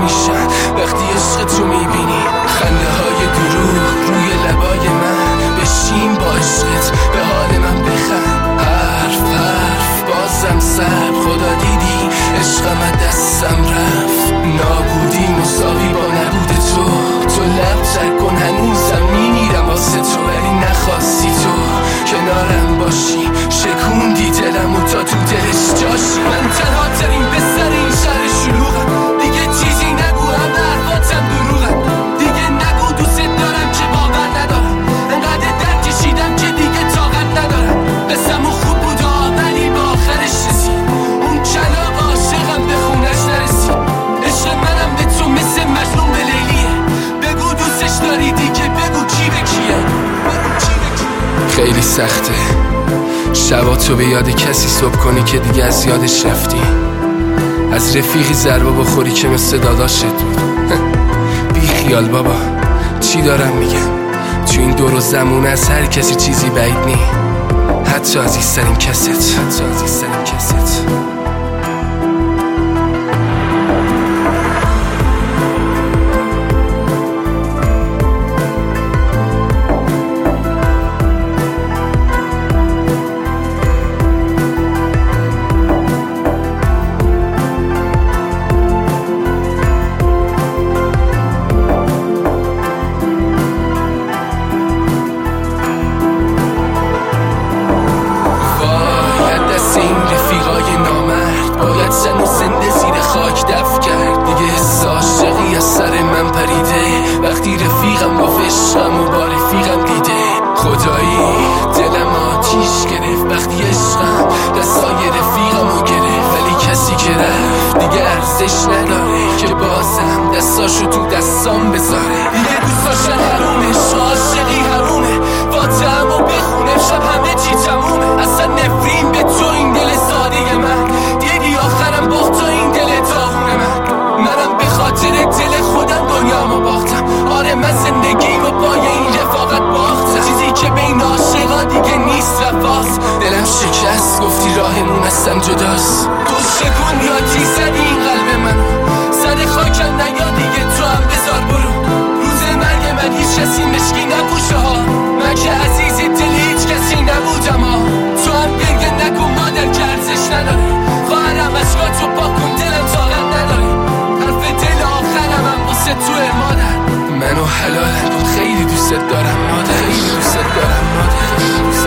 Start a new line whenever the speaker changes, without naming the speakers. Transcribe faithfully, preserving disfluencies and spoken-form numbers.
میشن وقتی عشق تو میبینی. خنده های دروغ روی لبای من، بشین با عشقت به حال من بخند. حرف حرف بازم سر، خدا دیدی عشقم از دستم رفت. نابودی مساوی با نبود تو، تو لب تر کن هنوزم میمیرم واسه تو، ولی نخواستی تو کنارم باشی. شکوندی دلمو تا تو دلش جاشی. من تنها ترین بسر این شهر شلوغم، دیگه چیزی نگو همه حرفاتم دروغم. دیگه نگو دوست دارم که باور ندارم، انقدر درد کشیدم که دیگه طاقت ندارم. قسمو خوب بود ولی با آخرش رسید، اون کلاغ عاشقم به خونش نرسید. عشق منم به تو مثل مجنون به لیلیه، بگو دوستش داری دیگه، بگو کی به کیه. خیلی سخته شبا تو به یاد کسی صبح کنی که دیگه از یادش رفتی، از رفیقی ضربه بخوری که مثل داداشت بود. بی خیال بابا، چی دارم میگم؟ تو این دور و زمونه از هر کسی چیزی بعید نی، حتی عزیزترین کست، حتی عزیزترین کست. وقتی رفیقم گفت عشقم و با رفیقم دیده، خدایی دلم آتیش گرفت وقتی عشقم دستای رفیقم رو گرفت. ولی کسی که رفت دیگه ارزش نداره که بازم دستاشو تو دستام بذاره. دیگه دوستاشن حرومه، عاشقی حرومه، فاتحم و بخونه شب همه چی تمومه. اصلا نفرین به تو این دل ساده من، دیدی آخرم باخت تو این دل داغونه من. منم به خاطر دل خودم دنیامو باختم، آره من زندگی و پای این رفاقت باختم. چیزی که بین عاشقا دیگه نیست رفاست، دلم شکست گفتی راهمون اصلا جداست. تو شکن یادی زدی این قلب منو، سر خاکم نیا دیگه تو هم بذار برو. روز مرگ من هیچ کسی مشکی نپوشه ها، من که عزیز دل هیچ کسی نبودم ها. تو هم گرگه نکن مادر که ارزش نداره، خواهرم اشکاتو پاکن دلم طاقت نداره. حرف دل آخرم هم واسه توه مادر، منو حلالم کن خیلی دوست دارم مادر، خیلی دوست دارم مادر.